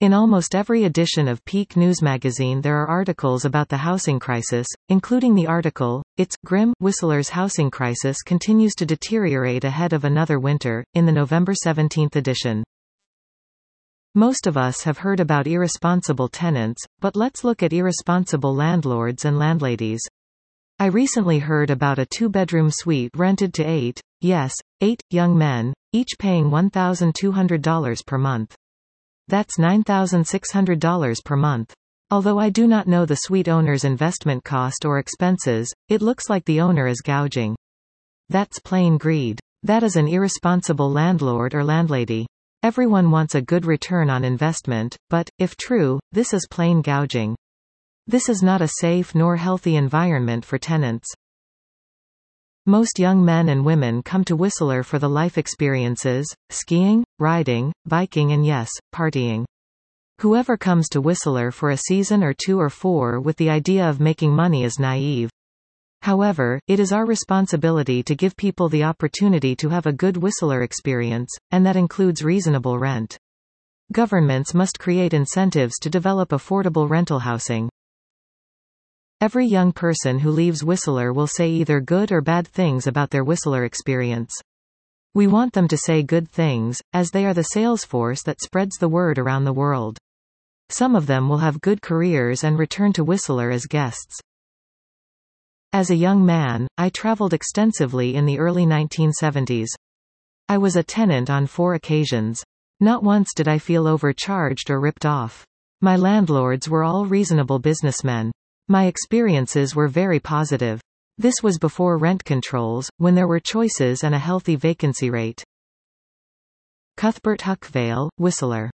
In almost every edition of Peak News magazine there are articles about the housing crisis, including the article, "It's Grim, Whistler's Housing Crisis Continues to Deteriorate Ahead of Another Winter," in the November 17 edition. Most of us have heard about irresponsible tenants, but let's look at irresponsible landlords and landladies. I recently heard about a two-bedroom suite rented to eight young men, each paying $1,200 per month. That's $9,600 per month. Although I do not know the suite owner's investment cost or expenses, it looks like the owner is gouging. That's plain greed. That is an irresponsible landlord or landlady. Everyone wants a good return on investment, but, if true, this is plain gouging. This is not a safe nor healthy environment for tenants. Most young men and women come to Whistler for the life experiences, skiing, riding, biking and yes, partying. Whoever comes to Whistler for a season or 2 or 4 with the idea of making money is naive. However, it is our responsibility to give people the opportunity to have a good Whistler experience, and that includes reasonable rent. Governments must create incentives to develop affordable rental housing. Every young person who leaves Whistler will say either good or bad things about their Whistler experience. We want them to say good things, as they are the sales force that spreads the word around the world. Some of them will have good careers and return to Whistler as guests. As a young man, I traveled extensively in the early 1970s. I was a tenant on 4 occasions. Not once did I feel overcharged or ripped off. My landlords were all reasonable businessmen. My experiences were very positive. This was before rent controls, when there were choices and a healthy vacancy rate. Cuthbert Huckvale, Whistler.